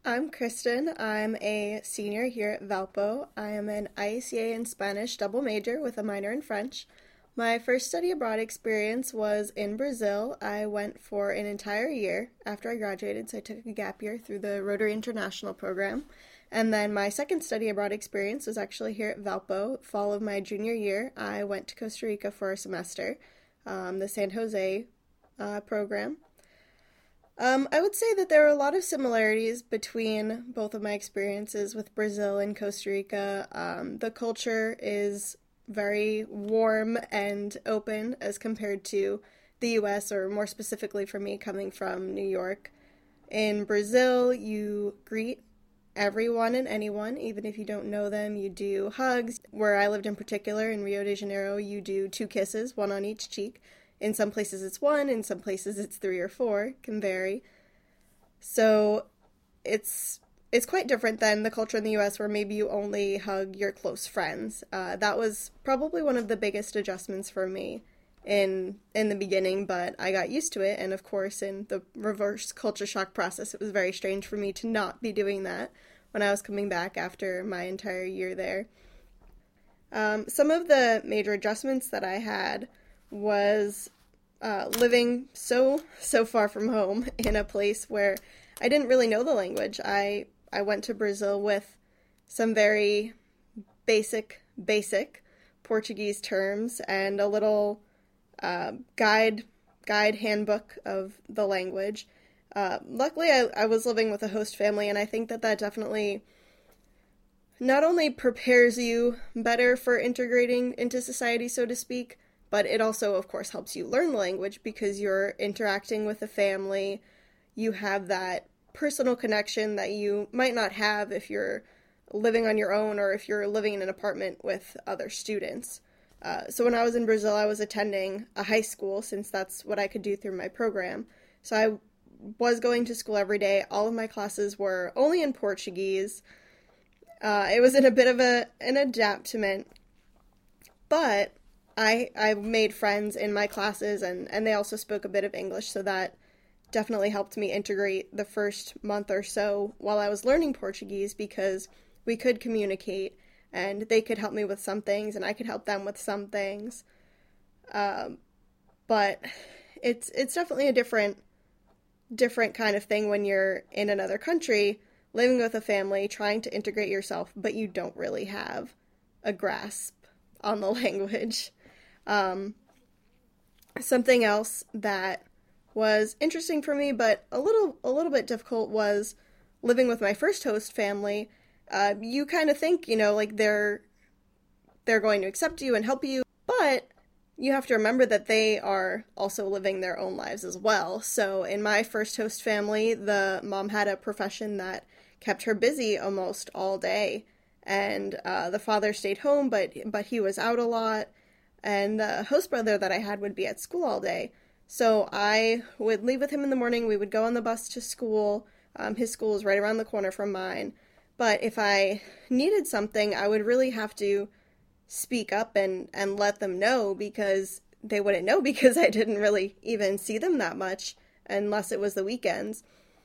I'm Kristen. I'm a senior here at Valpo. I am an ICA in Spanish double major with a minor in French. My first study abroad experience was in Brazil. I went for an entire year after I graduated, so I took a gap year through the Rotary International program. And then my second study abroad experience was actually here at Valpo. Fall of my junior year, I went to Costa Rica for a semester, the San Jose program. I would say that there are a lot of similarities between both of my experiences with Brazil and Costa Rica. The culture is very warm and open as compared to the US, or more specifically for me, coming from New York. In Brazil, you greet everyone and anyone, even if you don't know them. You do hugs. Where I lived in particular, in Rio de Janeiro, you do two kisses, one on each cheek. In some places it's one, in some places it's three or four, can vary. So it's quite different than the culture in the US where maybe you only hug your close friends. That was probably one of the biggest adjustments for me in the beginning, but I got used to it. And of course, in the reverse culture shock process, it was very strange for me to not be doing that when I was coming back after my entire year there. Some of the major adjustments that I had was living so far from home in a place where I didn't really know the language. I went to Brazil with some very basic Portuguese terms and a little guide handbook of the language. Luckily, I was living with a host family, and I think that definitely not only prepares you better for integrating into society, so to speak, but it also, of course, helps you learn the language because you're interacting with a family. You have that personal connection that you might not have if you're living on your own or if you're living in an apartment with other students. So when I was in Brazil, I was attending a high school since that's what I could do through my program. So I was going to school every day. All of my classes were only in Portuguese. It was in a bit of an adaptment, but I made friends in my classes, and they also spoke a bit of English, so that definitely helped me integrate the first month or so while I was learning Portuguese, because we could communicate, and they could help me with some things, and I could help them with some things. But it's definitely a different kind of thing when you're in another country, living with a family, trying to integrate yourself, but you don't really have a grasp on the language. Something else that was interesting for me, but a little bit difficult, was living with my first host family. You kind of think, like they're going to accept you and help you, but you have to remember that they are also living their own lives as well. So in my first host family, the mom had a profession that kept her busy almost all day, and the father stayed home, but he was out a lot, and the host brother that I had would be at school all day. So I would leave with him in the morning. We would go on the bus to school. His school is right around the corner from mine. But if I needed something, I would really have to speak up and let them know, because they wouldn't know, because I didn't really even see them that much unless it was the weekends.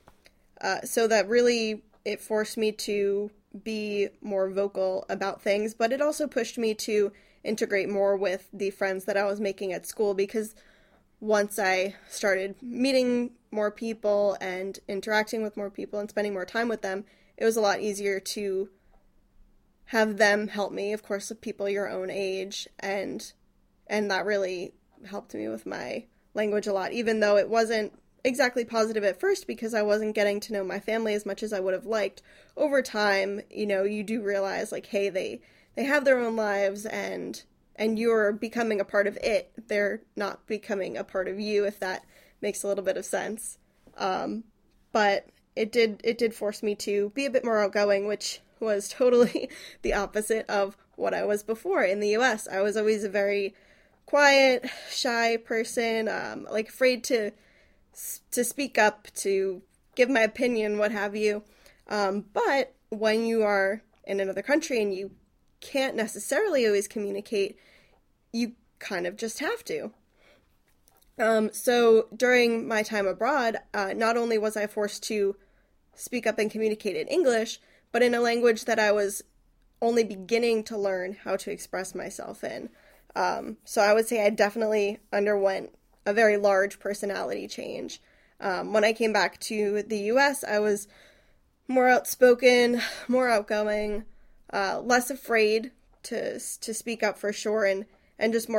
So that really, it forced me to be more vocal about things, but it also pushed me to integrate more with the friends that I was making at school, because once I started meeting more people and interacting with more people and spending more time with them, it was a lot easier to have them help me, of course, with people your own age, and that really helped me with my language a lot, even though it wasn't exactly positive at first, because I wasn't getting to know my family as much as I would have liked. Over time, you do realize, like, hey, they have their own lives, and you're becoming a part of it. They're not becoming a part of you, if that makes a little bit of sense. But it did force me to be a bit more outgoing, which was totally the opposite of what I was before in the US. I was always a very quiet, shy person, like afraid to speak up, to give my opinion, what have you. But when you are in another country and you can't necessarily always communicate, you kind of just have to. So during my time abroad, not only was I forced to speak up and communicate in English, but in a language that I was only beginning to learn how to express myself in. So I would say I definitely underwent a very large personality change. When I came back to the US, I was more outspoken, more outgoing, less afraid to speak up for sure, and just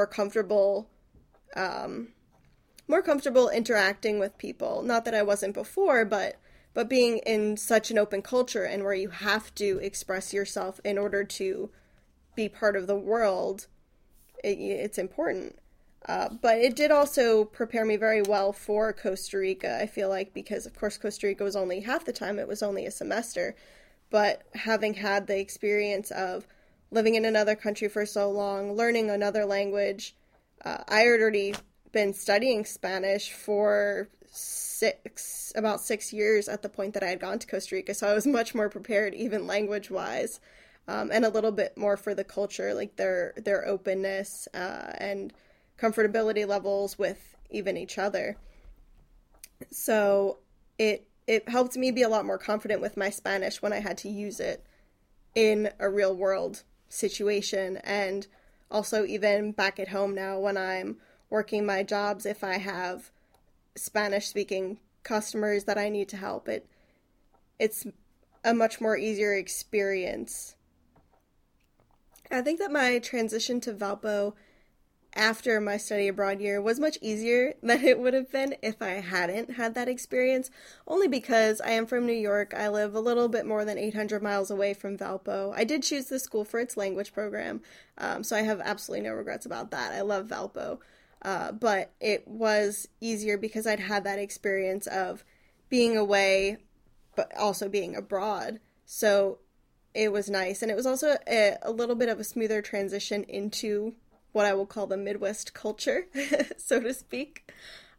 more comfortable interacting with people. Not that I wasn't before, but being in such an open culture and where you have to express yourself in order to be part of the world, it's important. But it did also prepare me very well for Costa Rica, I feel like, because of course Costa Rica was only half the time, it was only a semester. But having had the experience of living in another country for so long, learning another language, I had already been studying Spanish for about 6 years at the point that I had gone to Costa Rica, so I was much more prepared, even language-wise, and a little bit more for the culture, like their openness and comfortability levels with even each other. So it helped me be a lot more confident with my Spanish when I had to use it in a real world situation, and also even back at home now when I'm working my jobs, if I have Spanish speaking customers that I need to help, it's a much more easier experience. I think that my transition to Valpo after my study abroad year was much easier than it would have been if I hadn't had that experience, only because I am from New York. I live a little bit more than 800 miles away from Valpo. I did choose the school for its language program, so I have absolutely no regrets about that. I love Valpo, but it was easier because I'd had that experience of being away, but also being abroad, so it was nice, and it was also a little bit of a smoother transition into what I will call the Midwest culture, so to speak.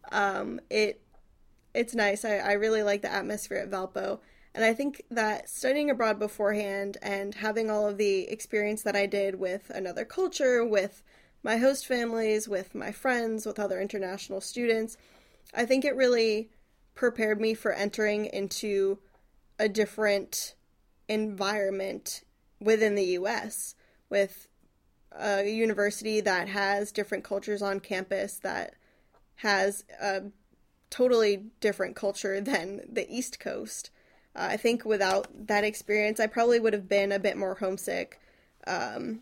It's nice. I really like the atmosphere at Valpo. And I think that studying abroad beforehand and having all of the experience that I did with another culture, with my host families, with my friends, with other international students, I think it really prepared me for entering into a different environment within the US, with a university that has different cultures on campus, that has a totally different culture than the East Coast. I think without that experience, I probably would have been a bit more homesick. And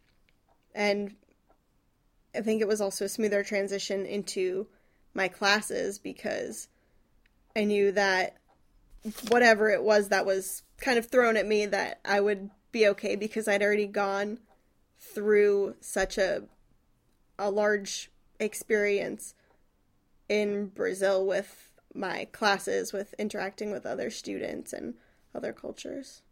I think it was also a smoother transition into my classes because I knew that whatever it was that was kind of thrown at me, that I would be okay because I'd already gone through such a large experience in Brazil with my classes, with interacting with other students and other cultures.